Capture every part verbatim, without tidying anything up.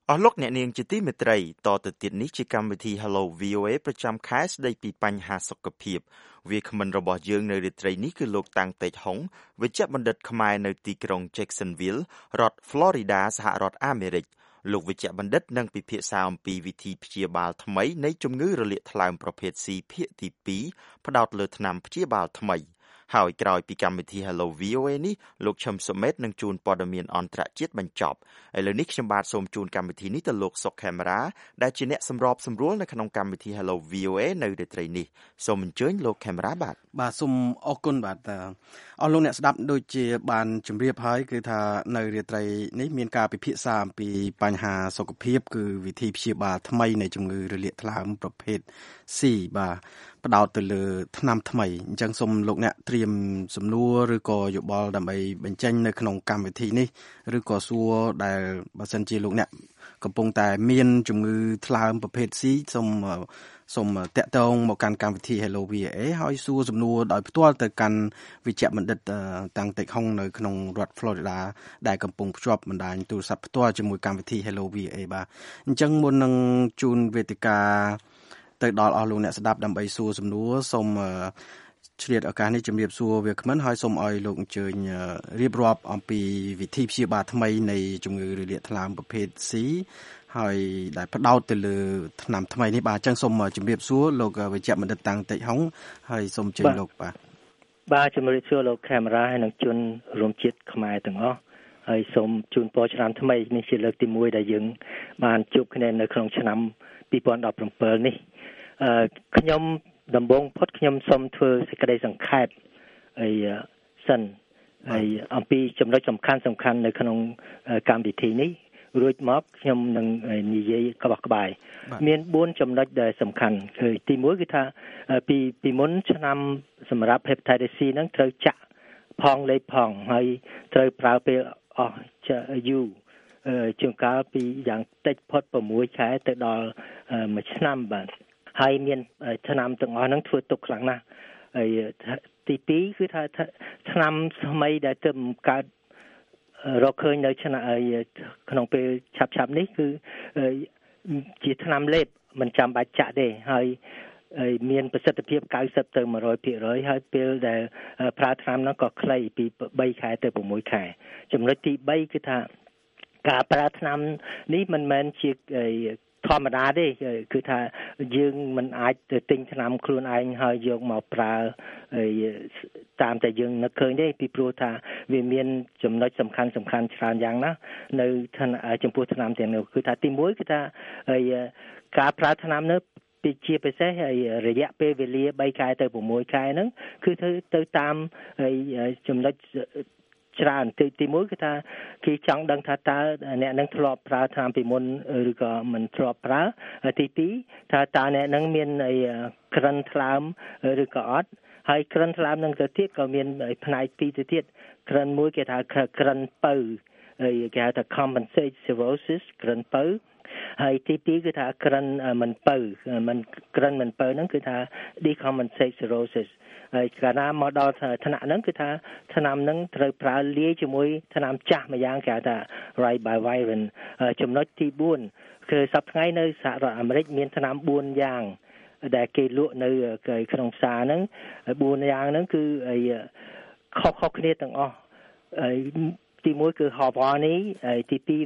អស់លោកអ្នកនាងជាទីមេត្រីតទៅទៀតនេះជាកម្មវិធី Hello វី អូ เอ ប្រចាំខែស្ដីពីបញ្ហាសុខភាពវាគ្មិនរបស់យើងនៅរាត្រីនេះគឺលោកតាំងតេជហុងវិជ្ជបណ្ឌិតខ្មែរនៅទីក្រុង Jacksonville រដ្ឋ Florida សហរដ្ឋអាមេរិកលោកវិជ្ជបណ្ឌិតនឹងពិភាក្សាអំពីវិធីព្យាបាលថ្មីនៃជំងឺរលាកថ្លើមប្រភេទ C ភាគទីពីរផ្ដោតលើថ្នាំព្យាបាលថ្មីហើយក្រោយពីកម្មវិធី Hello វី អូ เอ នេះលោកឈឹមសុមេតនឹងជួនព័ត៌មានអន្តរជាតិបញ្ចប់ឥឡូវនេះខ្ញុំបាទសូមជូនកម្មវិធីនេះទៅលោកសុកខេមរាដែលជាអ្នកសម្របសម្រួលនៅក្នុងកម្មវិធី Hello វី អូ เอ នៅរាត្រីនេះសូមអញ្ជើញលោកខេមរាបាទបាទសូមអរគុណបាទអស់លោកអ្នកស្ដាប់ដូចជាបានជម្រាបហើយគឺថានៅរាត្រីនេះមានការពិភាក្សាអំពីបញ្ហាសុខភាពគឺវិធីព្យាបាលថ្មីនៃជំងឺរលាកថ្លើមប្រភេទ C បាទផ្ដោតទៅលើថ្នាំថ្មីអញ្ចឹងសូមលោកអ្នកត្រៀមសំណួរឬក៏យោបល់ដើម្បីបញ្ចេញនៅក្នុងកម្មវិធីនេះឬក៏សួរដែលបើសិនជាលោកអ្នកកំពុងតែមានជំងឺថ្លើមប្រភេទ C សូមសូមតាក់ទងមកកាន់កម្មវិធី Hello វី អូ เอ ហើយសួរសំណួរដោយផ្ទាល់ទៅកាន់វិជ្ជបណ្ឌិតតាំងតេជហុងនៅក្នុងរដ្ឋ Florida ដែលកំពុងភ្ជាប់បណ្ដាញទូរស័ព្ទផ្ទាល់ជាមួយកម្មវិធី Hello វី អូ เอ បាទអញ្ចឹងមុននឹងជូនវេទិកាទៅដល់អស់លោកអ្នកស្ដាប់ដើម្បីសួរសំណួរសូមឆ្លៀតឱកាសនេះជំរាបសួរវាគ្មិនហើយសូមឲ្យលោកអញ្ជើញរៀបរាប់អំពីវិធីព្យាបាលថ្មីនៃជំងឺរលាកថ្លើមប្រភេទ C ហើយដែលផ្ដោតទៅលើថ្នាំថ្មីនេះបាទអញ្ចឹងសូមជំរាបសួរលោកវិជ្ជបណ្ឌិតតាំងតេជហុងហើយសូមអញ្ជើញលោកបាទបាទជំរាបសួរលោកខេមរាហើយនឹងជនរួមជាតិខ្មែរទាំងអស់ហើយសូមជូនពរឆ្នាំថ្មីនេះជាលើកទីមួយដែលយើងបានជួបគ្នានៅក្នុងឆ្នាំពីរពាន់ដប់ប្រាំនេះអឺខ្ញុំដំបូងផុតខ្ញុំសូមធ្វើសេចក្តីសង្ខេបហើយសិនហើយអំពីចំណុចសំខាន់សំខាន់នៅក្នុងកម្មវិធីនេះរួចមកខ្ញុំនឹងនិយាយក្បោះក្បាយមានបួនចំណុចដែលសំខាន់គឺទីមួយគឺថាពីពីមុនឆ្នាំសម្រាប់ Hepatitis C ហ្នឹងត្រូវចាក់ផងលេបផងហើយត្រូវប្រើពេលអស់យូរជាងកាលពីយ៉ាងតិចផុតប្រាំមួយខែទៅដល់មួយឆ្នាំបាទហើយមានឆ្នាំទាំងអស់ហ្នឹងធ្វើទុកខ្លាំងណាស់ហើយទីពីរគឺថាឆ្នាំថ្មីដែលទើបកើតរកឃើញនៅឆ្នាំក្នុងពេលឆាប់ឆាប់នេះគឺជាឆ្នាំលេបមិនចាំបាច់ចាក់ទេហើយមានប្រសិទ្ធភាពเก้าสิบទៅmột trămភាគរយ ហើយពេលដែលប្រើថ្នាំនោះក៏ខ្លីពីបីខែទៅប្រាំមួយខែចំណុចទីបីគឺថាការប្រើថ្នាំនេះមិនមែនជាធម្មតាទេគឺថាយើងមិនអាចទៅទិញថ្នាំខ្លួនឯងហើយយកមកប្រើតាមតែយើងនឹកឃើញទេពីព្រោះថាវាមានចំណុចសំខាន់សំខាន់ច្រើនយ៉ាងណានៅចំពោះថ្នាំទាំងនោះគឺថាទីមួយគឺថាការប្រើថ្នាំនោះពីជាពិសេសរយៈពេលវេលាបីខែទៅប្រាំមួយខែហ្នឹងគឺទៅទៅតាមចំណុចច្រើនទីទីមួយគឺថាគេចង់ដឹងថាតើអ្នកនឹងធ្លាប់ប្រើថ្នាំពីមុនឬក៏មិនធ្លាប់ប្រើទីពីរថាតើអ្នកនឹងមានក្រិនថ្លើមឬក៏អត់ហើយក្រិនថ្លើមនឹងទៅទៀតក៏មានផ្នែកពីរទៅទៀតក្រិនមួយគេថាក្រិនពៅគេហៅថា compensate cirrhosis ក្រិនពៅហើយទីពីរគឺថាក្រិនមិនពៅមិនក្រិនមិនពៅហ្នឹងគឺថា decompensate cirrhosis ហើយកាលណាមកដល់ថ្នាក់ហ្នឹងគឺថាថ្នាំហ្នឹងត្រូវប្រើលាយជាមួយថ្នាំចាស់មួយយ៉ាងគេហៅថា ribavirin ចំណុចទីបួនគឺសប្តាហ៍ថ្ងៃនៅសហរដ្ឋអាមេរិកមានថ្នាំបួនយ៉ាងដែលគេលក់នៅក្នុងផ្សារហ្នឹងបួនយ៉ាងហ្នឹងគឺខុសៗគ្នាទាំងអស់ទីមួយគឺ Havani ទីពីរ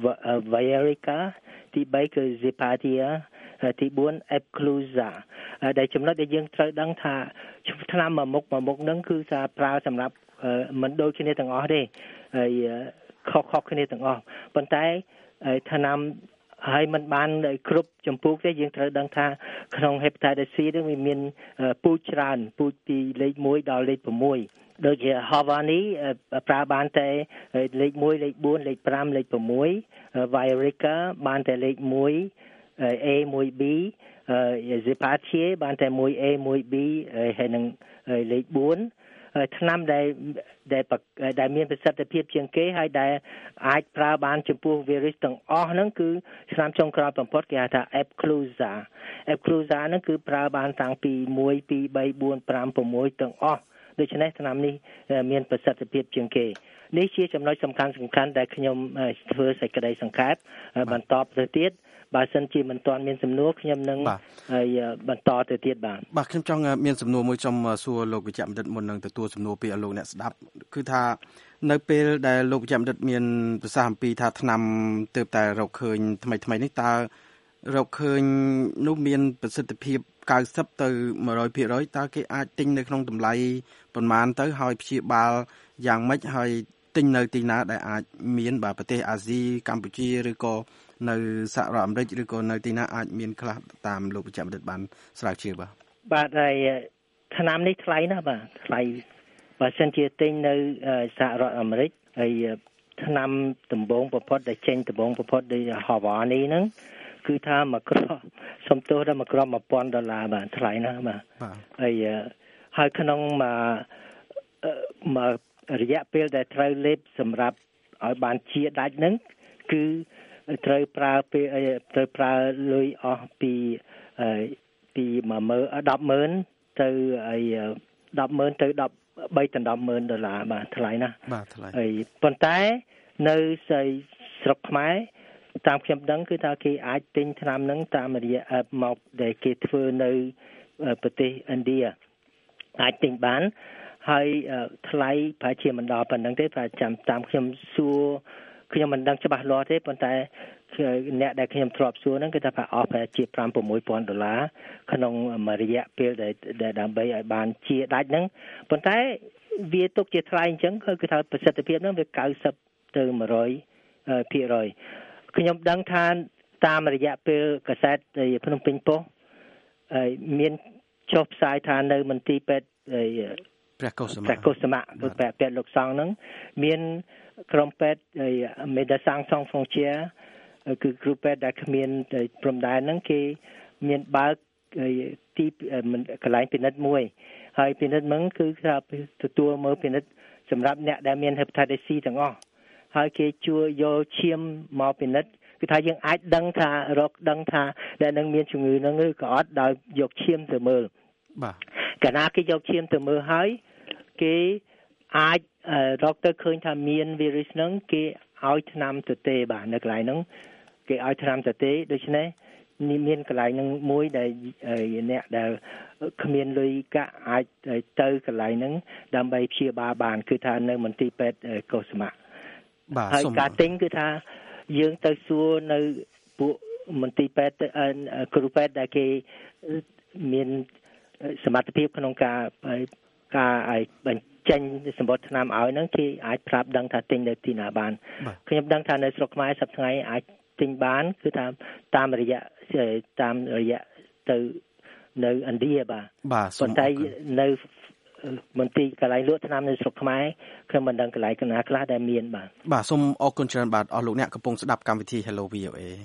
Vierica ទីបីគឺ Zepatia ទីបួន Epclusa ដែលចំណុចដែលយើងត្រូវដឹងថាថ្នាំមួយមុខមួយមុខហ្នឹងគឺថាប្រើសម្រាប់មិនដូចគ្នាទាំងអស់ទេហើយខុសៗគ្នាទាំងអស់ប៉ុន្តែថ្នាំហើយมันបានគ្រប់ចម្ពោះទេយើងត្រូវដឹងថាក្នុង Hepatitis C នេះវាមានពូជច្រើនពូជពីលេខមួយដល់លេខsáuដូចជា Havani ប្រើបានតែលេខមួយលេខbốnលេខ5លេខsáu Vierica បានតែលេខមួយ A មួយ B Zepatia បានតែមួយ A មួយ B ហើយនឹងលេខbốnថ្នាំដែលដែលដែលមានប្រសិទ្ធភាពជាងគេហើយដែលអាចប្រើបានចំពោះ virus ទាំងអស់ហ្នឹងគឺថ្នាំចុងក្រោយបំផុតគេហៅថា Epclusa Epclusa ហ្នឹងគឺប្រើបានតាំងពីone two three four five sixទាំងអស់ដូច្នេះថ្នាំនេះមានប្រសិទ្ធភាពជាងគេនេះជាចំណុចសំខាន់សំខាន់ដែលខ្ញុំធ្វើសេចក្តីសង្ខេបបន្តទៅទៀតបើសិនជាមិនទាន់មានសំណួរខ្ញុំនឹងហើយបន្តទៅទៀតបាទបាទខ្ញុំចង់មានសំណួរមួយចំសួរលោកវិជ្ជបណ្ឌិតមុននឹងទទួលសំណួរពីលោកអ្នកស្ដាប់គឺថានៅពេលដែលលោកវិជ្ជបណ្ឌិតមានប្រសាសន៍អំពីថាថ្នាំទើបតែរកឃើញថ្មីថ្មីនេះតើរកឃើញនោះមានប្រសិទ្ធភាពเก้าสิบទៅmột trămភាគរយ តើគេអាចទិញនៅក្នុងតម្លៃប៉ុន្មានទៅហើយព្យាបាលយ៉ាងម៉េចហើយទិញនៅទីណាដែលអាចមានបាទប្រទេសអាស៊ីកម្ពុជាឬក៏នៅសហរដ្ឋអាមេរិកឬក៏នៅទីណាអាចមានខ្លះតាមលោកវិជ្ជបណ្ឌិតបានស្រាវជ្រាវបាទបាទហើយថ្នាំនេះថ្លៃណាស់បាទថ្លៃបើសិនជាទិញនៅសហរដ្ឋអាមេរិកហើយថ្នាំដំបូងបំផុតដែលចេញដំបូងបំផុតដូច Hawaii ហ្នឹងគឺថាមួយគ្រាប់សំទោសដល់មួយគ្រាប់một nghìnដុល្លារបាទថ្លៃណាស់បាទហើយហើយក្នុងមួយមួយរយៈពេលដែលត្រូវលេបសម្រាប់ឲ្យបានជាដាច់ហ្នឹងគឺត្រូវប្រើពេលត្រូវប្រើលុយអស់ពីពីដប់ម៉ឺនទៅឲ្យដប់ម៉ឺនទៅដប់បីដល់ដប់ម៉ឺនដុល្លារបាទថ្លៃណាស់បាទថ្លៃហើយប៉ុន្តែនៅស្រុកខ្មែរតាមខ្ញុំដឹងគឺថាគេអាចទិញថ្នាំហ្នឹងតាមរយៈមកដែលគេធ្វើនៅប្រទេសឥណ្ឌាអាចទិញបានហើយថ្លៃប្រហែលជាមិនដល់ប៉ុណ្្នឹងទេប្រហែលចាំតាមខ្ញុំសួរខ្ញុំមិនដឹងច្បាស់លាស់ទេប៉ុន្តែអ្នកដែលខ្ញុំធ្លាប់សួរហ្នឹងគឺថាប្រហែលអស់ប្រហែលជាfive to six thousandដុល្លារក្នុងមួយរយៈពេលដែលដើម្បីឲ្យបានជាដាច់ហ្នឹងប៉ុន្តែវាទុកជាថ្លៃអញ្ចឹងគឺថាប្រសិទ្ធភាពហ្នឹងវាเก้าสิบទៅone hundredភាគរយខ្ញុំដឹងថាតាមរយៈពេលកាសែតភ្នំពេញប៉ុស្តិ៍មានចុះផ្សាយថានៅមន្ទីរពេទ្យព្រះកុសុមៈព្រះកុសុមៈគឺពេទ្យលោកសង្ឃហ្នឹងមានក្រុមពេទ្យ Médecins Sans Frontières គឺគ្រូពេទ្យដែលគ្មានព្រំដែនហ្នឹងគេមានបើកទីកន្លែងពិនិត្យមួយហើយពិនិត្យហ្នឹងគឺថាទទួលមើលពិនិត្យសម្រាប់អ្នកដែលមាន Hepatitis C ទាំងអស់ហើយគេជួយយកឈាមមកពិនិត្យគឺថាយើងអាចដឹងថារកដឹងថាដែលនឹងមានជំងឺហ្នឹងឬក៏អត់ដោយយកឈាមទៅមើលបាទកាលណាគេយកឈាមទៅមើលហើយគេអាចរកទៅឃើញថាមាន virus ហ្នឹងគេឲ្យថ្នាំទទេបាទនៅកន្លែងហ្នឹងគេឲ្យថ្នាំទទេដូច្នេះមានកន្លែងហ្នឹងមួយដែលអ្នកដែលគ្មានលុយកាក់អាចទៅកន្លែងហ្នឹងដើម្បីព្យាបាលបានគឺថានៅមន្ទីរពេទ្យកុសុមៈបាទហើយការទិញគឺថាយើងទៅសួរនៅពួកមន្ទីរពេទ្យគ្រូពេទ្យដែលគេមានសមត្ថភាពក្នុងការការឲ្យបញ្ចេញសម្បត្តិថ្នាំឲ្យហ្នឹងគេអាចប្រាប់ដឹងថាទិញនៅទីណាបានខ្ញុំដឹងថានៅស្រុកខ្មែរសប្តាហ៍ថ្ងៃអាចទិញបានគឺតាមតាមរយៈតាមរយៈទៅនៅឥណ្ឌាបាទប៉ុន្តែនៅមន្ទីរកន្លែងលក់ថ្នាំនៅស្រុកខ្មែរខ្ញុំមិនដឹងកន្លែងណាខ្លះដែលមានបាទបាទសូមអរគុណច្រើនបាទអស់លោកអ្នកកំពុងស្ដាប់កម្មវិធី Hello វី អូ เอ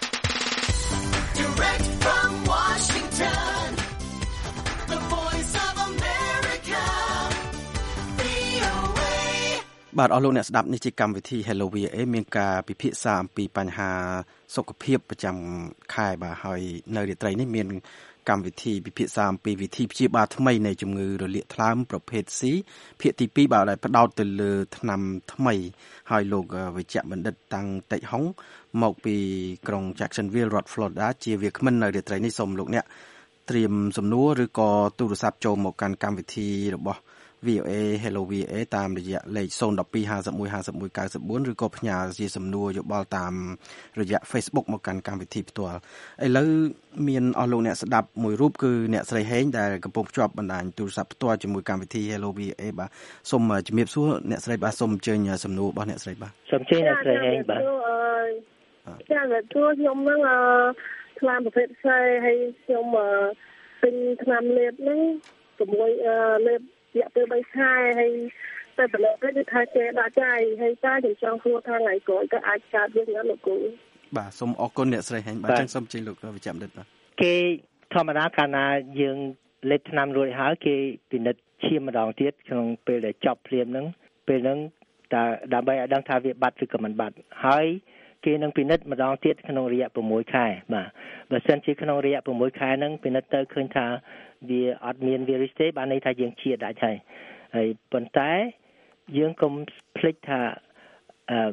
Direct from Washington The Voice of America វី អូ เอ បាទអស់លោកអ្នកស្ដាប់នេះជាកម្មវិធី Hello វី អូ เอ មានការពិភាក្សាអំពីបញ្ហាសុខភាពប្រចាំខែបាទហើយនៅរាត្រីនេះមានកម្មវិធីពិភាក្សាអំពីវិធីព្យាបាលថ្មីនៃជំងឺរលាកថ្លើមប្រភេទ C ភាគទីtwoបាទដែលផ្ដោតទៅលើថ្នាំថ្មីហើយលោកវិជ្ជបណ្ឌិតតាំងតេជហុងមកពីក្រុង Jacksonville រដ្ឋ Florida ជាវាគ្មិននៅរាត្រីនេះសូមលោកអ្នកត្រៀមសំណួរឬក៏ទូរស័ព្ទចូលមកកាន់កម្មវិធីរបស់ វី អូ เอ Hello វី អូ เอ តាមរយៈលេខzero one two five one one five one nine nineឬក៏ផ្ញើជាសំណួរយោបល់តាមរយៈ Facebook មកកាន់កម្មវិធីផ្ទាល់ឥឡូវមានអស់លោកអ្នកស្ដាប់មួយរូបគឺអ្នកស្រីហេងដែលកំពុងភ្ជាប់បណ្ដាញទូរស័ព្ទផ្ទាល់ជាមួយកម្មវិធី Hello វី អូ เอ បាទសូមជំរាបសួរអ្នកស្រីបាទសូមអញ្ជើញសំណួររបស់អ្នកស្រីបាទសូមអញ្ជើញអ្នកស្រីហេងបាទចា៎ចូលខ្ញុំហ្នឹងថ្នាំប្រភេទ C ហើយខ្ញុំទិញថ្នាំលេបហ្នឹងជាមួយលេបរយៈពេលthreeខែហើយតែប៉ុណ្ណឹងទៅគឺថាចេះដាក់ចាយហើយតែខ្ញុំចង់សួរថាថ្ងៃក្រោយទៅអាចកើតវិញអត់លោកគ្រូបាទសូមអរគុណអ្នកស្រីហេងបាទចឹងសូមជិះលោកវិជ្ជបណ្ឌិតបាទគេធម្មតាកាលណាយើងលេបថ្នាំរួចហើយគេពិនិត្យឈាមម្ដងទៀតក្នុងពេលដែលចប់ភ្លាមហ្នឹងពេលហ្នឹងតែដើម្បីឲ្យដឹងថាវាបាត់ឬក៏មិនបាត់ហើយគេនឹងពិនិត្យម្ដងទៀតក្នុងរយៈsixខែបាទបើសិនជាក្នុងរយៈsixខែហ្នឹងពិនិត្យទៅឃើញថាវាអត់មានវីរុសទេបានន័យថាយើងជាដាច់ហើយហើយប៉ុន្តែយើងកុំភ្លេចថាអឺ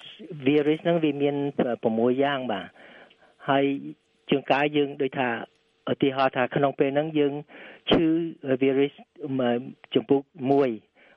virus ហ្នឹងវាមាន6យ៉ាងបាទហើយជួនកាលយើងដូចថាឧទាហរណ៍ថាក្នុងពេលហ្នឹងយើងឈឺ virus ចំពោះមួយ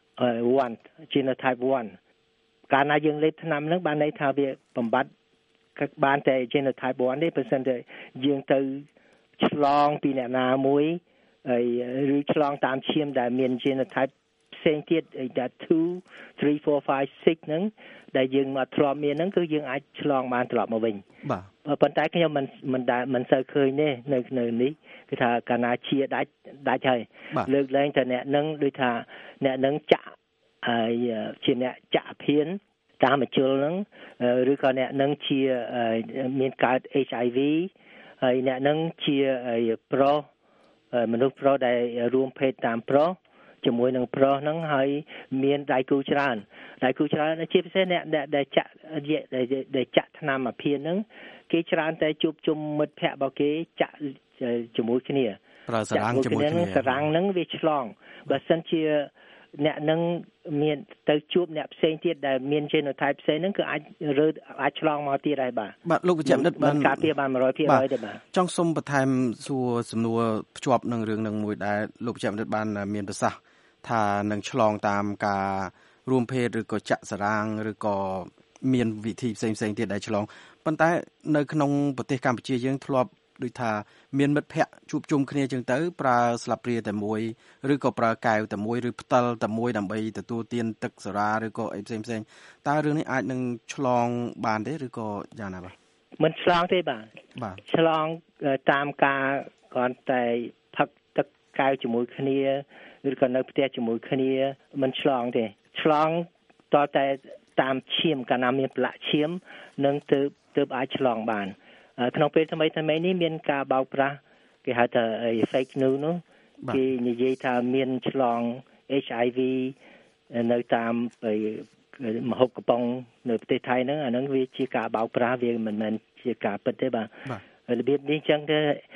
one genotype one កាលណាយើងលេបថ្នាំហ្នឹងបានន័យថាវាបំបត្តិបានតែ genotype one ទេបើមិនតែយើងទៅឆ្លងពីអ្នកណាមួយហើយឬឆ្លងតាមឈាមដែលមាន genotype ផ្សេងទៀតដែល two three four five six ហ្នឹងដែលយើងមកធ្លាប់មានហ្នឹងគឺយើងអាចឆ្លងបានត្រឡប់មកវិញបាទប៉ុន្តែខ្ញុំមិនមិនមិនសូវឃើញទេនៅនៅនេះគឺថាកាលណាជាដាច់ដាច់ហើយលើកលែងតែអ្នកហ្នឹងដូចថាអ្នកហ្នឹងចាក់ហើយជាអ្នកចាក់ភានតាមមជុលហ្នឹងឬក៏អ្នកហ្នឹងជាមានកើត H I V ហើយអ្នកហ្នឹងជាប្រុសមនុស្សប្រុសដែលរួមភេទតាមប្រុសជាមួយនឹងប្រុសហ្នឹងហើយមានដៃគូច្រើនដៃគូច្រើនជាពិសេសអ្នកដែលចាក់ដែលចាក់ថ្នាំអាភានហ្នឹងគេច្រើនតែជួបជុំមិត្តភ័ក្តិរបស់គេចាក់ជាមួយគ្នាប្រើសារ៉ាំងជាមួយគ្នាសារ៉ាំងហ្នឹងវាឆ្លងបើសិនជាអ្នកនឹងមានទៅជួបអ្នកផ្សេងទៀតដែលមាន genotype ផ្សេងហ្នឹងគឺអាចរើអាចឆ្លងមកទៀតដែរបាទបាទលោកវិជ្ជបណ្ឌិតបានការពារបាន one hundred percent ទេបាទចង់សូមបន្ថែមសួរសំណួរភ្ជាប់នឹងរឿងនឹងមួយដែលលោកវិជ្ជបណ្ឌិតបានមានប្រសាសន៍ថានឹងឆ្លងតាមការរួមភេទឬក៏ចាក់សារ៉ាំងឬក៏មានវិធីផ្សេងផ្សេងទៀតដែលឆ្លងប៉ុន្តែនៅក្នុងប្រទេសកម្ពុជាយើងធ្លាប់ដូចថាមានមិត្តភ័ក្តិជួបជុំគ្នាចឹងទៅប្រើស្លាបព្រាតែមួយឬក៏ប្រើកែវតែមួយឬផ្តិលតែមួយដើម្បីទទួលទានទឹកសារាឬក៏អីផ្សេងផ្សេងតើរឿងនេះអាចនឹងឆ្លងបានទេឬក៏យ៉ាងណាបាទមិនឆ្លងទេបាទបាទឆ្លងតាមការគ្រាន់តែផឹកទឹកកែវជាមួយគ្នាឬក៏នៅផ្ទះជាមួយគ្នាមិនឆ្លងទេឆ្លងតតែតាមឈាមកាលណាមានប្រឡាក់ឈាមនឹងទើបទើបអាចឆ្លងបានក្នុងពេលថ្មីថ្មីនេះមានការបោកប្រាស់គេហៅថា fake news នោះគេនិយាយថាមានឆ្លង H I V នៅតាមមហូបកំប៉ុងនៅប្រទេសថៃហ្នឹងអាហ្នឹងវាជាការបោកប្រាស់វាមិនមែនជាការពិតទេបាទរបៀបនេះចឹងទៅ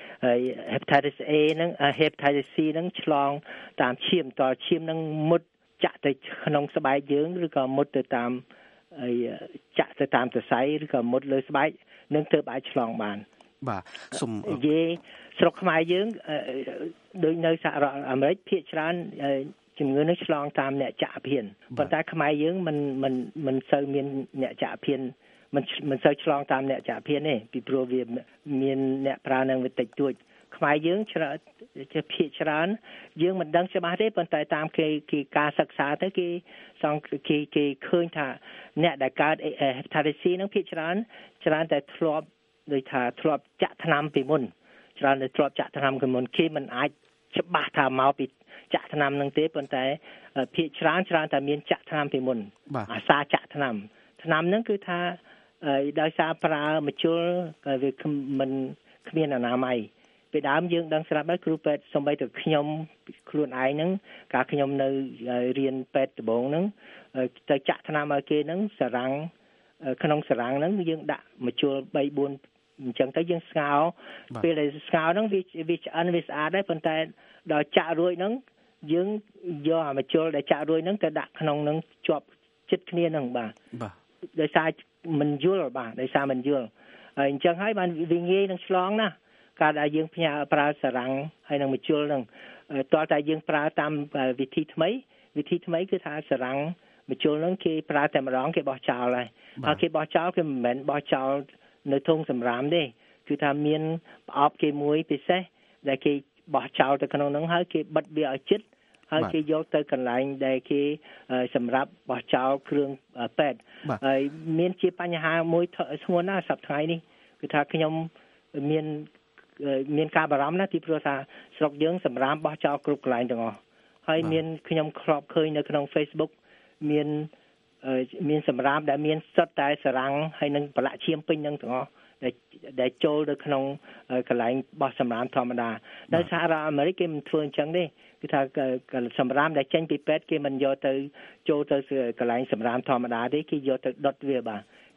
hepatitis A ហ្នឹង hepatitis C ហ្នឹងឆ្លងតាមឈាមតឈាមហ្នឹងមុតចាក់ទៅក្នុងស្បែកយើងឬក៏មុតទៅតាមចាក់ទៅតាមសរសៃឬក៏មុតលើស្បែកនឹងទើបអាចឆ្លងបានបាទសូមនិយាយស្រុកខ្មែរយើងដូចនៅសហរដ្ឋអាមេរិកភាគច្រើនជំងឺនេះឆ្លងតាមអ្នកចាក់អាភានប៉ុន្តែខ្មែរយើងមិនមិនមិនសូវមានអ្នកចាក់អាភានមិនមិនសូវឆ្លងតាមអ្នកចាក់អាភានទេពីព្រោះវាមានអ្នកប្រើនឹងវាតិចតួចខ្មែរយើងច្រើនជាភាគច្រើនយើងមិនដឹងច្បាស់ទេប៉ុន្តែតាមគេគេការសិក្សាទៅគេសង្កេតគេគេឃើញថាអ្នកដែលកើត hepatitis C ហ្នឹងភាគច្រើនច្រើនតែធ្លាប់ដូចថាធ្លាប់ចាក់ថ្នាំពីមុនច្រើនតែធ្លាប់ចាក់ថ្នាំពីមុនគេមិនអាចច្បាស់ថាមកពីចាក់ថ្នាំហ្នឹងទេប៉ុន្តែភាគច្រើនច្រើនតែមានចាក់ថ្នាំពីមុនអាសាចាក់ថ្នាំថ្នាំហ្នឹងគឺថាដោយសារប្រើមជុលវាមិនគ្មានអនាម័យពីដើមយើងដឹងស្រាប់ហើយគ្រូពេទ្យសំបីតែខ្ញុំខ្លួនឯងហ្នឹងកាលខ្ញុំនៅរៀនពេទ្យដំបូងហ្នឹងទៅចាក់ថ្នាំឲ្យគេហ្នឹងសារ៉ាំងក្នុងសារ៉ាំងហ្នឹងយើងដាក់មជុលthree fourអញ្ចឹងទៅយើងស្ងោរពេលដែលស្ងោរហ្នឹងវាវាឆ្អិនវាស្អាតដែរប៉ុន្តែដល់ចាក់រួចហ្នឹងយើងយកអាមជុលដែលចាក់រួចហ្នឹងទៅដាក់ក្នុងហ្នឹងជាប់ចិត្តគ្នាហ្នឹងបាទបាទដោយសារមិនយល់បាទដោយសារមិនយល់ហើយអញ្ចឹងហើយបានវាងាយនឹងឆ្លងណាការដែលយើងផ្ញើប្រើសារ៉ាំងហើយនឹងមជុលហ្នឹងតើតែយើងប្រើតាមវិធីថ្មីវិធីថ្មីគឺថាសារ៉ាំងមជុលហ្នឹងគេប្រើតែម្ដងគេបោះចោលហើយហើយគេបោះចោលគេមិនមែនបោះចោលនៅធុងសម្រាមទេគឺថាមានប្រអប់គេមួយពិសេសដែលគេបោះចោលទៅក្នុងហ្នឹងហើយគេបិទវាឲ្យជិតហើយគេយកទៅកន្លែងដែលគេសម្រាប់បោះចោលគ្រឿងពេទ្យហើយមានជាបញ្ហាមួយធ្ងន់ណាស់សប្តាហ៍ថ្ងៃនេះគឺថាខ្ញុំមានមានការបារម្ភណាស់ពីព្រោះថាស្រុកយើងសម្រាមបោះចោលគ្រប់កន្លែងទាំងអស់ហើយមានខ្ញុំធ្លាប់ឃើញនៅក្នុង Facebook មានមានសម្រាមដែលមានសុទ្ធតែសារ៉ាំងហើយនឹងប្រឡាក់ឈាមពេញនឹងទាំងអស់ដែលដែលចូលទៅក្នុងកន្លែងបោះសម្រាមធម្មតានៅសហរដ្ឋអាមេរិកគេមិនធ្វើអញ្ចឹងទេគឺថាសម្រាមដែលចេញពីពេទ្យគេមិនយកទៅចូលទៅកន្លែងសម្រាមធម្មតាទេគេយកទៅដុតវាបាទអ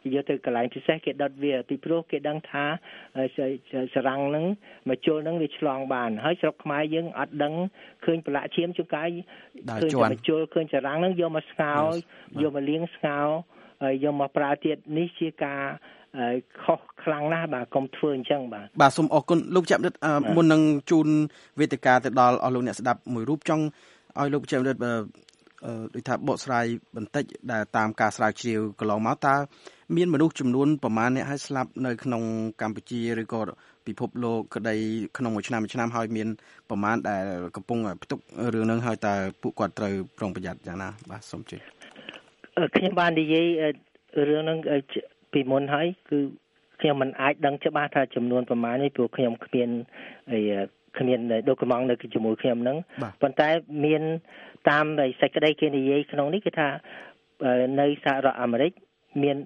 យកទៅកន្លែងពិសេសគេដុតវាពីព្រោះគេដឹងថាសារ៉ាំងហ្នឹងមកជុលហ្នឹងវាឆ្លងបានហើយស្រុកខ្មែរយើងអត់ដឹងឃើញប្រឡាក់ឈាមជួនកាយឃើញតែមកជុលឃើញសារ៉ាំងហ្នឹងយកមកស្ងោរយកមកលាងស្ងោរហើយយកមកប្រើទៀតនេះជាការខុសខ្លាំងណាស់បាទកុំធ្វើអញ្ចឹងបាទបាទសូមអរគុណលោកចាប់ដិតមុននឹងជូនវេទិកាទៅដល់អស់លោកអ្នកស្ដាប់មួយរូបចង់ឲ្យលោកចាប់ដិតដូចថាបកស្រាយបន្តិចដែលតាមការស្រាវជ្រាវកន្លងមកតើមានមនុស្សចំនួនប្រមាណអ្នកឲ្យស្លាប់នៅក្នុងកម្ពុជាឬក៏ពិភពលោកក្តីក្នុងមួយឆ្នាំមួយឆ្នាំហើយមានប្រមាណដែលកំពុងផ្ទុករឿងហ្នឹងហើយតើពួកគាត់ត្រូវប្រុងប្រយ័ត្នយ៉ាងណាបាទសូមជឿខ្ញុំបាននិយាយរឿងហ្នឹងពីមុនហើយគឺខ្ញុំមិនអាចដឹងច្បាស់ថាចំនួនប្រមាណនេះព្រោះខ្ញុំគ្មានអីគ្មានដូកូម៉ង់នៅជាមួយខ្ញុំហ្នឹងប៉ុន្តែមានតាមសេចក្តីគេនិយាយក្នុងនេះគឺថានៅសហរដ្ឋអាមេរិកមាន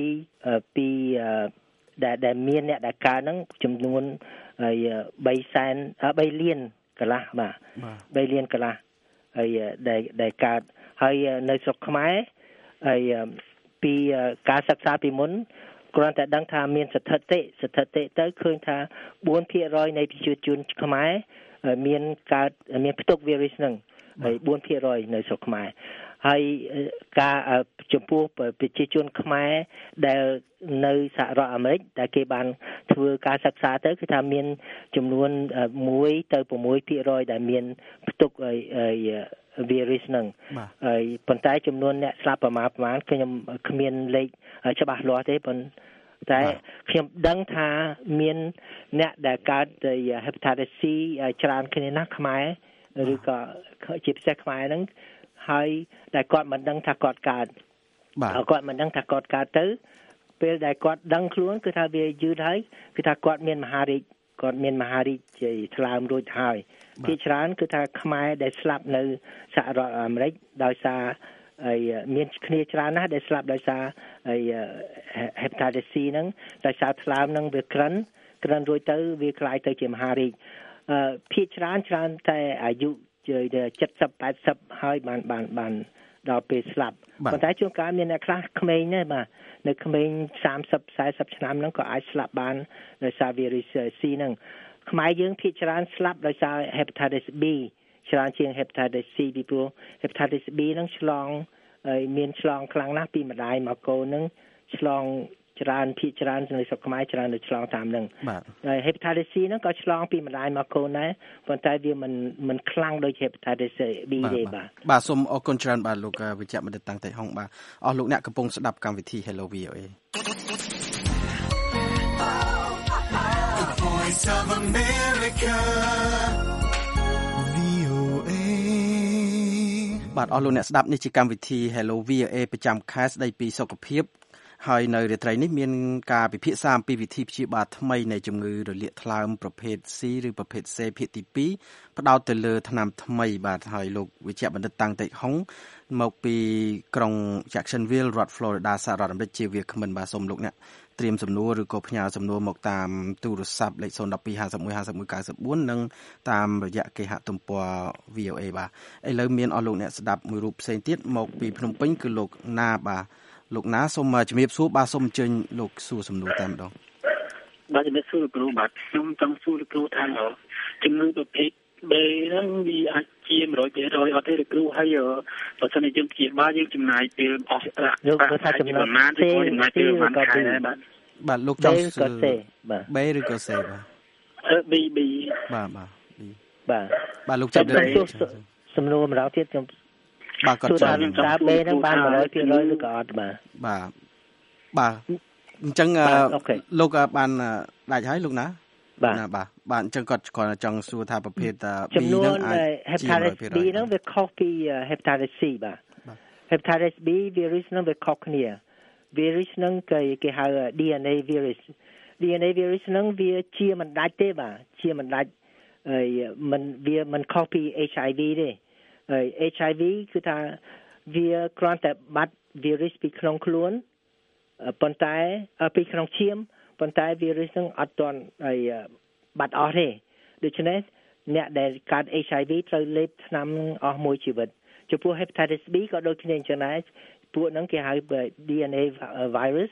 3ពីដែលដែលមានអ្នកដែលកើតហ្នឹងចំនួន3សែន3លានកន្លះបាទ3លានកន្លះហើយដែលដែលកើតហើយនៅស្រុកខ្មែរហើយពីការសិក្សាពីមុនគ្រាន់តែដឹងថាមានស្ថិតិស្ថិតិទៅឃើញថា4ភាគរយ នៃប្រជាជនខ្មែរមានកើតមានផ្ទុកវីរុសហ្នឹងហើយ4ភាគរយ នៅស្រុកខ្មែរហើយការចំពោះប្រជាជនខ្មែរដែលនៅសហរដ្ឋអាមេរិកដែលគេបានធ្វើការសិក្សាទៅគឺថាមានចំនួន1ទៅ6ភាគរយ ដែលមានផ្ទុកវីរុសហ្នឹងហើយប៉ុន្តែចំនួនអ្នកស្លាប់ប្រមាណប្រមាណខ្ញុំគ្មានលេខច្បាស់លាស់ទេប៉ុន្តែខ្ញុំដឹងថាមានអ្នកដែលកើត hepatitis C ច្រើនគ្នាណាស់ខ្មែរឬក៏ជាពិសេសខ្មែរហ្នឹងហើយដែលគាត់មិនដឹងថាគាត់កើតបាទគាត់មិនដឹងថាគាត់កើតទៅពេលដែលគាត់ដឹងខ្លួនគឺថាវាយឺតហើយគឺថាគាត់មានមហារីកគាត់មានមហារីកថ្លើមរួចហើយភាគច្រើនគឺថាខ្មែរដែលស្លាប់នៅសហរដ្ឋអាមេរិកដោយសារហើយមានគ្នាច្រើនណាស់ដែលស្លាប់ដោយសារហើយ hepatitis C ហ្នឹងដោយសារថ្លើមហ្នឹងវាក្រិនក្រិនរួចទៅវាคล้ายទៅជាមហារីកអឺភាគច្រើនច្រើនតែអាយុ70 80ហើយបានបានបានដល់ពេលស្លាប់ប៉ុន្តែជួនកាលមានអ្នកខ្លះក្មេងណាស់បាទនៅក្មេង30 40ឆ្នាំហ្នឹងក៏អាចស្លាប់បានដោយសារ virus C ហ្នឹងខ្មែរយើងភាគច្រើនស្លាប់ដោយសារ hepatitis B ច្រើនជាង hepatitis C ពីព្រោះ hepatitis B ហ្នឹងឆ្លងហើយមានឆ្លងខ្លាំងណាស់ពីម្ដាយមកកូនហ្នឹងឆ្លងច្រើនភាគច្រើននៅស្រុកខ្មែរច្រើនទៅឆ្លងតាមហ្នឹងហើយ hepatitis C ហ្នឹងក៏ឆ្លងពីម្ដាយមកកូនដែរប៉ុន្តែវាមិនមិនខ្លាំងដូច hepatitis B ទេបាទបាទសូមអរគុណច្រើនបាទលោកវិជ្ជបណ្ឌិតតាំងតេហុងបាទអស់លោកអ្នកកំពុងស្ដាប់កម្មវិធី Hello វី អូ เอ Voice of America វី អូ เอ បាទអស់លោកអ្នកស្ដាប់នេះជាកម្មវិធី Hello វី អូ เอ ប្រចាំខែស្ដីពីសុខភាពហើយនៅរាត្រីនេះមានការពិភាក្សាអំពីវិធីព្យាបាលថ្មីនៃជំងឺរលាកថ្លើមប្រភេទ C ឬប្រភេទ C ភាគទី2ផ្ដោតទៅលើថ្នាំថ្មីបាទហើយលោកវិជ្ជបណ្ឌិតតាំងតេហុងមកពីក្រុង Jacksonville រដ្ឋ Florida សហរដ្ឋអាមេរិកជាវាគ្មិនបាទសូមលោកអ្នកត្រៀមសំណួរឬក៏ផ្ញើសំណួរមកតាមទូរស័ព្ទលេខศูนย์ หนึ่ง สอง ห้า หนึ่ง ห้า หนึ่ง เก้า สี่ និងតាមរយៈគេហទំព័រ វី អូ เอ បាទឥឡូវមានអស់លោកអ្នកស្ដាប់មួយរូបផ្សេងទៀតមកពីភ្នំពេញគឺលោកណាបាទលោកណាសូមជំរាបសួរបាទសូមអញ្ជើញលោកសួរសំណួរតែម្ដងបាទជំរាបសួរគ្រូបាទខ្ញុំចង់សួរគ្រូថាជំងឺប្រភេទ B ហ្នឹងវាអាចជា one hundred percent អត់ទេគ្រូហើយបើសិនជាយើងព្យាបាលយើងចំណាយពេលអស់លោកថាចំណាយពេលចំណាយពេលប្រហែលខែដែរបាទបាទលោកចង់សួរ B ឬក៏ C បាទអឺ B B បាទបាទ B បាទបាទលោកចាប់ដល់សំណួរម្ដងទៀតខ្ញុំបាទគាត់ចាំតាម B ហ្នឹងបាន one hundred percent ឬក៏អត់បាទបាទបាទអញ្ចឹងលោកបានដាច់ហើយលោកណាបាទបាទបាទអញ្ចឹងគាត់គ្រាន់តែចង់សួរថាប្រភេទ B ហ្នឹងអាច hepatitis B ហ្នឹងវាខុសពី hepatitis C បាទ hepatitis B virus ហ្នឹងវាខុសគ្នា virus ហ្នឹងគេគេហៅ D N A virus D N A virus ហ្នឹងវាជាមិនដាច់ទេបាទជាមិនដាច់ហើយមិនវាមិនខុសពី H I V ទេហើយ H I V គឺថាវាគ្រាន់តែបាត់ virus ពីក្នុងខ្លួនប៉ុន្តែពីក្នុងឈាមប៉ុន្តែ virus ហ្នឹងអត់ទាន់ហើយបាត់អស់ទេដូច្នេះអ្នកដែលកើត H I V ត្រូវលេបថ្នាំអស់មួយជីវិតចំពោះ hepatitis B ក៏ដូចគ្នាអញ្ចឹងដែរពួកហ្នឹងគេហៅ D N A virus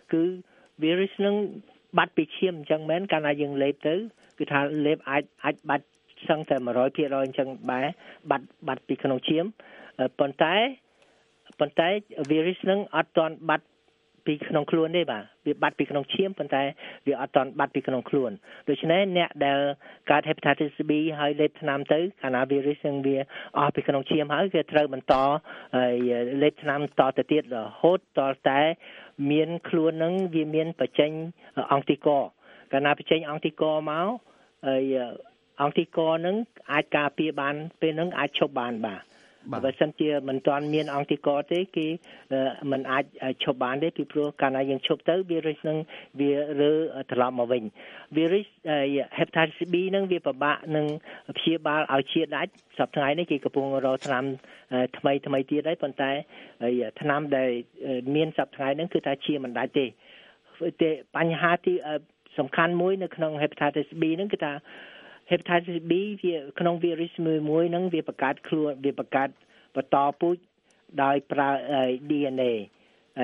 គឺ virus នឹងបាត់ពីឈាមអញ្ចឹងមែនកាលណាយើងលេបទៅគឺថាលេបអាចអាចបាត់សឹងតែ one hundred percent អញ្ចឹងបែរបាត់បាត់ពីក្នុងឈាមប៉ុន្តែប៉ុន្តែ virus នឹងអត់ទាន់បាត់ពីក្នុងខ្លួនទេបាទវាបាត់ពីក្នុងឈាមប៉ុន្តែវាអត់ទាន់បាត់ពីក្នុងខ្លួនដូច្នេះអ្នកដែលកើត hepatitis B ហើយលេបថ្នាំទៅកាលណា virus នឹងវាអស់ពីក្នុងឈាមហើយវាត្រូវបន្តលេបថ្នាំតទៅទៀតរហូតដល់តែមានខ្លួននឹងវាមានបញ្ចេញអង្គទីកកាលណាបញ្ចេញអង្គទីកមកហើយអង្គទីកនឹងអាចការពារបានពេលនឹងអាចឈប់បានបាទបើសិនជាមិនទាន់មានអង្គទីកទេគេមិនអាចឈប់បានទេពីព្រោះកាលណាយើងឈប់ទៅ virus នឹងវារើត្រឡប់មកវិញ virus hepatitis B នឹងវាពិបាកនឹងព្យាបាលឲ្យជាដាច់សប្តាហ៍នេះគេកំពុងរកថ្នាំថ្មីថ្មីទៀតហើយប៉ុន្តែថ្នាំដែលមានសប្តាហ៍ហ្នឹងគឺថាជាមិនដាច់ទេតែបញ្ហាទីសំខាន់មួយនៅក្នុង hepatitis B ហ្នឹងគឺថាhepatitis B វាក្នុង virus មួយមួយហ្នឹងវាបង្កើតខ្លួនវាបង្កើតបន្តពូជដោយប្រើ D N A ហើយ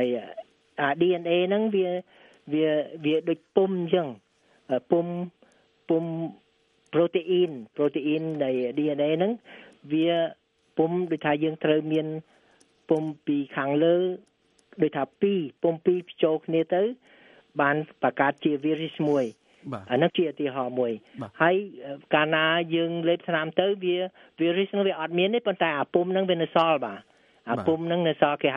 D N A ហ្នឹងវាវាវាដូចពុំអញ្ចឹងពុំពុំ protein protein នៃ D N A ហ្នឹងវាពុំដូចថាយើងត្រូវមានពុំពីខាងលើដូចថាពីរពុំពីរបញ្ចូលគ្នាទៅបានបង្កើតជា virus មួយអានោះជាឧទាហរណ៍មួយហើយកាលណាយើងលេបថ្នាំទៅវា virus នោះវាអត់មានទេប៉ុន្តែអាពុំហ្នឹងវានៅសល់បាទអាពុំហ្នឹងនៅសល់គេហៅ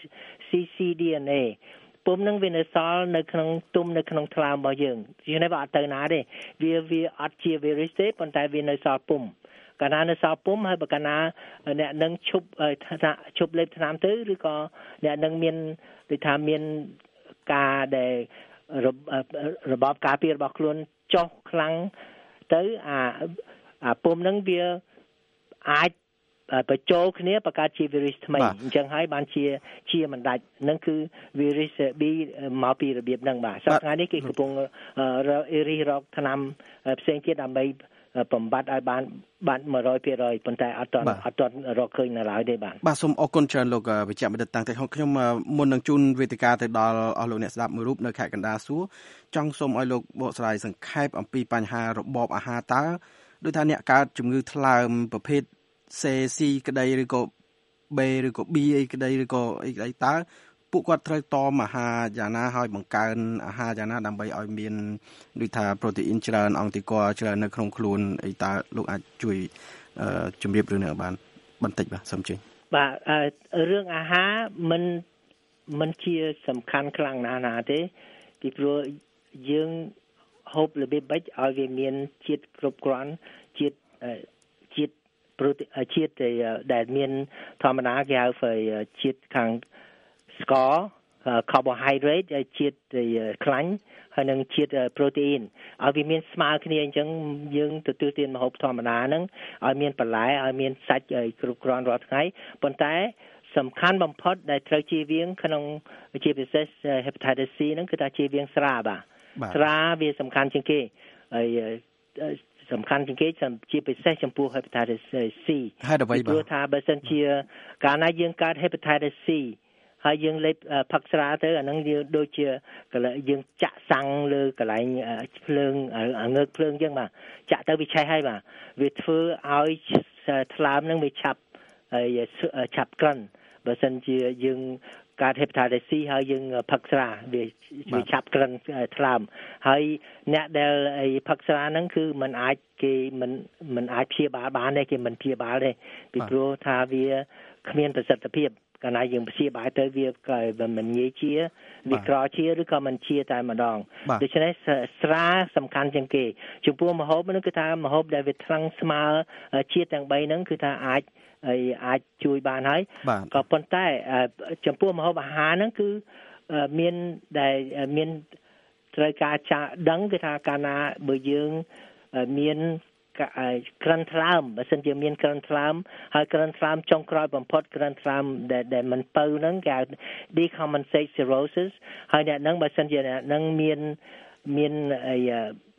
C C D N A ពុំហ្នឹងវានៅសល់នៅក្នុងទុំនៅក្នុងថ្លើមរបស់យើងជានេះវាអត់ទៅណាទេវាវាអត់ជា virus ទេប៉ុន្តែវានៅសល់ពុំកាលណានៅសល់ពុំហើយបើកាលណាអ្នកនឹងឈប់ឈប់លេបថ្នាំទៅឬក៏អ្នកនឹងមានដូចថាមានការដែលរបបការពាររបស់ខ្លួនចុះខ្លាំងទៅអាអាពុំហ្នឹងវាអាចបញ្ចូលគ្នាបង្កើតជា virus ថ្មីអញ្ចឹងហើយបានជាជាមិនដាច់ហ្នឹងគឺ virus B មកពីរបៀបហ្នឹងបាទសប្តាហ៍នេះគេកំពុងរិះរកថ្នាំផ្សេងទៀតដើម្បីបំបត្តិឲ្យបានបានone hundred percent ប៉ុន្តែអត់ទាន់អត់ទាន់រកឃើញនៅឡើយទេបាទបាទសូមអរគុណច្រើនលោកវិជ្ជបណ្ឌិតតាំងតែខ្ញុំមុននឹងជូនវេទិកាទៅដល់អស់លោកអ្នកស្ដាប់មួយរូបនៅខេត្តកណ្ដាលសួរចង់សូមឲ្យលោកបកស្រាយសង្ខេបអំពីបញ្ហារបបអាហារតើដូចថាអ្នកកើតជំងឺថ្លើមប្រភេទ C C ក្តីឬក៏ B ឬក៏ B អីក្តីឬក៏អីក្តីតើពួកគាត់ត្រូវតមអាហារយ៉ាងណាហើយបង្កើនអាហារយ៉ាងណាដើម្បីឲ្យមានដូចថា protein ច្រើនអង្គទីកច្រើននៅក្នុងខ្លួនអីតើលោកអាចជួយជម្រាបរឿងនេះបានបន្តិចបាទសូមជឿបាទរឿងអាហារមិនមិនជាសំខាន់ខ្លាំងណាស់ណាទេពីព្រោះយើងហូបរបៀបម៉េចឲ្យវាមានជាតិគ្រប់គ្រាន់ជាតិជាតិជាតិដែលមានធម្មតាគេហៅជាតិខាងស្ករ carbohydrate ជាតិខ្លាញ់ហើយនិងជាតិ protein ឲ្យវាមានស្មើគ្នាអញ្ចឹងយើងទទួលទានម្ហូបធម្មតាហ្នឹងឲ្យមានបន្លែឲ្យមានសាច់គ្រប់គ្រាន់រាល់ថ្ងៃប៉ុន្តែសំខាន់បំផុតដែលត្រូវជៀសវាងក្នុងជាពិសេស hepatitis C ហ្នឹងគឺថាជៀសវាងស្រាបាទស្រាវាសំខាន់ជាងគេហើយសំខាន់ជាងគេជាពិសេសចំពោះ hepatitis C ហើយអ្វីបាទព្រោះថាបើសិនជាកាលណាយើងកើត hepatitis C ហើយយើងលេបផឹកស្រាទៅអាហ្នឹងយើងដូចជាយើងចាក់សាំងលើកន្លែងភ្លើងងើកភ្លើងអញ្ចឹងបាទចាក់ទៅវាឆេះហើយបាទវាធ្វើឲ្យថ្លើមហ្នឹងវាឆាប់ឆាប់ក្រិនបើសិនជាយើងកើត hepatitis C ហើយយើងផឹកស្រាវាវាឆាប់ក្រិនថ្លើមហើយអ្នកដែលផឹកស្រាហ្នឹងគឺมันអាចគេមិនមិនអាចព្យាបាលបានទេគេមិនព្យាបាលទេពីព្រោះថាវាគ្មានប្រសិទ្ធភាពកាលណាយើងព្យាបាលទៅវាក៏មិនងាយជាវាក្រជាឬក៏មិនជាតែម្ដងដូច្នេះស្រាសំខាន់ជាងគេចំពោះម្ហូបហ្នឹងគឺថាម្ហូបដែលវាថ្លឹងស្មើជាតិទាំងបីហ្នឹងគឺថាអាចអាចជួយបានហើយក៏ប៉ុន្តែចំពោះម្ហូបអាហារហ្នឹងគឺមានដែលមានត្រូវការចាដឹងគឺថាកាលណាបើយើងមានក្រិនថ្លើមបើសិនជាមានក្រិនថ្លើមហើយក្រិនថ្លើមចុងក្រោយបំផុតក្រិនថ្លើមដែលដែលមិនពៅហ្នឹងគេហៅ decompensate cirrhosis ហើយអ្នកហ្នឹងបើសិនជាអ្នកហ្នឹងមានមាន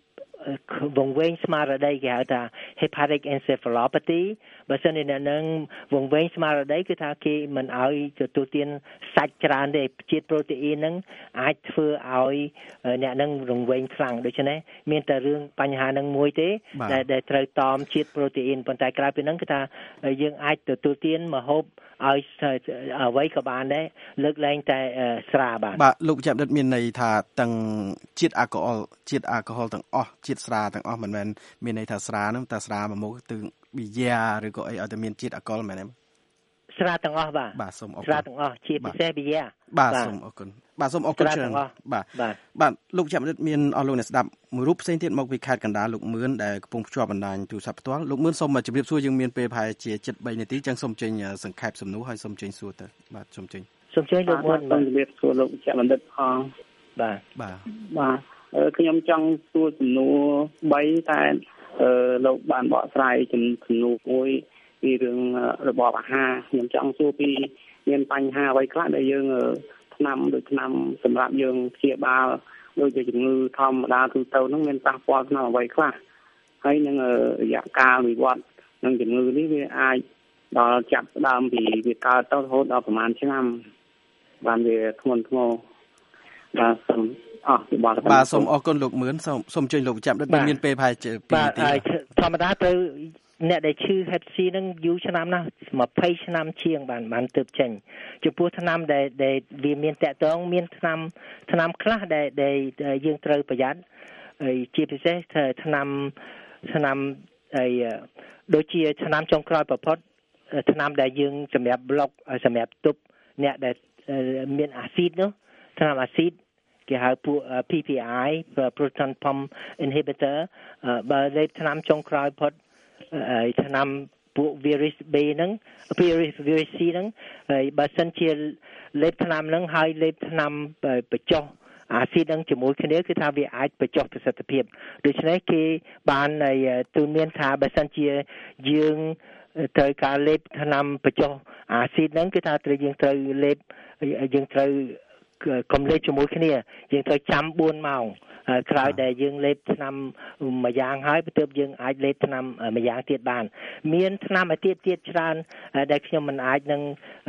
វង្វេងស្មារតីគេហៅថា hepatic encephalopathy បើសិនជាអ្នកនឹងវង្វេងស្មារតីគឺថាគេមិនឲ្យទទួលទានសាច់ច្រើនទេជាតិប្រូតេអ៊ីនហ្នឹងអាចធ្វើឲ្យអ្នកនឹងវង្វេងខ្លាំងដូច្នេះមានតែរឿងបញ្ហានឹងមួយទេដែលដែលត្រូវតមជាតិប្រូតេអ៊ីនប៉ុន្តែក្រៅពីហ្នឹងគឺថាយើងអាចទទួលទានម្ហូបឲ្យអ្វីក៏បានដែរលើកលែងតែស្រាបាទបាទលោកចាប់ដិតមានន័យថាទាំងជាតិអាល់កុលជាតិអាល់កុលទាំងអស់ជាតិស្រាទាំងអស់មិនមែនមានន័យថាស្រាហ្នឹងតែស្រាមួយមុខគឺប៊ីយ៉ាឬក៏អីឲ្យតែមានជាតិអាល់កុលមែនទេស្រាទាំងអស់បាទបាទសូមអរគុណស្រាទាំងអស់ជាពិសេសប៊ីយ៉ាបាទសូមអរគុណបាទសូមអរគុណច្រើនបាទបាទលោកចាប់ដិតមានអស់លោកអ្នកស្ដាប់មួយរូបផ្សេងទៀតមកពីខេត្តកណ្ដាលលោកមឿនដែលកំពុងភ្ជាប់បណ្ដាញទូរស័ព្ទផ្ទាល់លោកមឿនសូមជម្រាបសួរយើងមានពេលប្រហែលជាជិតបីនាទីចឹងសូមចេញសង្ខេបសំណួរហើយសូមចេញសួរទៅបាទសូមចេញសូមចេញលោកមឿនសូមជម្រាបសួរលោកច័ន្ទបណ្ឌិតផងបាទបាទបាទខ្ញុំចង់សួរសំណួរបីតែលោកបានបកស្រាយចំនួនមួយពីរឿងរបបអាហារខ្ញុំចង់សួរពីមានបញ្ហាអ្វីខ្លះដែលយើងថ្នាំដូចថ្នាំសម្រាប់យើងព្យាបាលដូចជាជំងឺធម្មតាទូទៅហ្នឹងមានប៉ះពាល់ថ្នាំអ្វីខ្លះហើយនឹងរយៈកាលវិវត្តនឹងជំងឺនេះវាអាចដល់ចាប់ផ្ដើមពីវាកើតទៅរហូតដល់ប្រហែលឆ្នាំបានវាធ្ងន់ធ្ងរបាទសូមអរគុណបាទសូមអរគុណលោកមឿនសូមសូមជួយលោកចាប់ដូចមានពេលប្រហែលជាពីរនាទីធម្មតាត្រូវអ្នកដែលឈឺ ហេត ស៊ី ហ្នឹងយូរឆ្នាំណាស់ยี่สิบឆ្នាំជាងបានបានទើបចេញចំពោះថ្នាំដែលដែលវាមានតាក់ទងមានថ្នាំថ្នាំខ្លះដែលដែលយើងត្រូវប្រយ័ត្នហើយជាពិសេសថ្នាំថ្នាំហើយដូចជាថ្នាំចុងក្រោយបំផុតថ្នាំដែលយើងសម្រាប់ប្លុកសម្រាប់ទប់អ្នកដែលមានអាស៊ីតនោះថ្នាំអាស៊ីតគេហៅពួក พี พี ไอ proton pump inhibitor បើលេបថ្នាំចុងក្រោយបំផុតហើយថ្នាំពួក virus B ហ្នឹង virus C ហ្នឹងហើយបើសិនជាលេបថ្នាំហ្នឹងហើយលេបថ្នាំបញ្ចុះអាស៊ីតហ្នឹងជាមួយគ្នាគឺថាវាអាចបញ្ចុះប្រសិទ្ធភាពដូច្នេះគេបានទូន្មានថាបើសិនជាយើងត្រូវការលេបថ្នាំបញ្ចុះអាស៊ីតហ្នឹងគឺថាត្រូវយើងត្រូវលេបយើងត្រូវកុំលេបជាមួយគ្នាយើងត្រូវចាំបួនម៉ោងក្រោយដែលយើងលេបថ្នាំមួយយ៉ាងហើយបន្ទាប់យើងអាចលេបថ្នាំមួយយ៉ាងទៀតបានមានថ្នាំទៀតទៀតច្រើនដែលខ្ញុំមិនអាចនឹង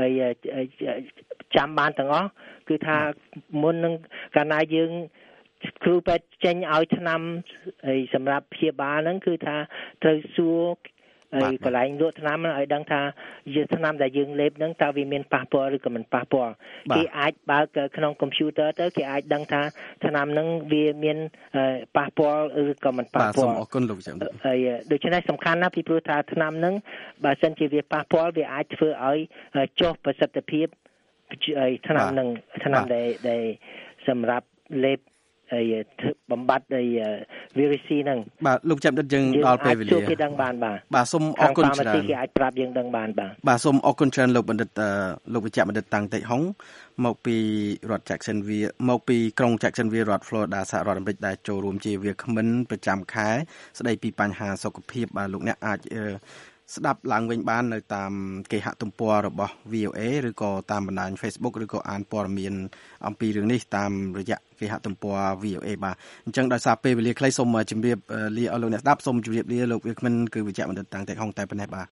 ចាំបានទាំងអស់គឺថាមុននឹងកាលណាយើងគ្រូពេទ្យចេញឲ្យថ្នាំសម្រាប់ព្យាបាលហ្នឹងគឺថាត្រូវសួរហើយកន្លែងលក់ថ្នាំឲ្យដឹងថាយើងថ្នាំដែលយើងលេបហ្នឹងតើវាមានប៉ះពាល់ឬក៏មិនប៉ះពាល់គេអាចបើកក្នុងកុំព្យូទ័រទៅគេអាចដឹងថាថ្នាំហ្នឹងវាមានប៉ះពាល់ឬក៏មិនប៉ះពាល់បាទសូមអរគុណលោកចាំហើយដូច្នេះសំខាន់ណាស់ពីព្រោះថាថ្នាំហ្នឹងបើសិនជាវាប៉ះពាល់វាអាចធ្វើឲ្យចុះប្រសិទ្ធភាពថ្នាំហ្នឹងថ្នាំដែលដែលសម្រាប់លេបហើយបំបត្តិហើយ virus C ហ្នឹងបាទលោកចាប់ដិតយើងដល់ពេលវេលាគេដឹងបានបាទបាទសូមអរគុណច្រើនគេអាចប្រាប់យើងដឹងបានបាទបាទសូមអរគុណច្រើនលោកបណ្ឌិតលោកវិជ្ជបណ្ឌិតតាំងតេជហុងមកពីរដ្ឋ Jacksonville មកពីក្រុង Jacksonville រដ្ឋ Florida សហរដ្ឋអាមេរិកដែលចូលរួមជាវាគ្មិនប្រចាំខែស្ដីពីបញ្ហាសុខភាពបាទលោកអ្នកអាចស្ដាប់ឡើងវិញបាននៅតាមគេហទំព័ររបស់ វី អូ เอ ឬក៏តាមបណ្ដាញ Facebook ឬក៏អានព័ត៌មានអំពីរឿងនេះតាមរយៈគេហទំព័រ វី អូ เอ បាទអញ្ចឹងដោយសារពេលវេលាខ្លីសូមជម្រាបលាឲ្យលោកអ្នកស្ដាប់សូមជម្រាបលាលោកវាគ្មិនគឺវិជ្ជបណ្ឌិតតាំងតេជហុងតែប៉ុណ្ណេះបាទ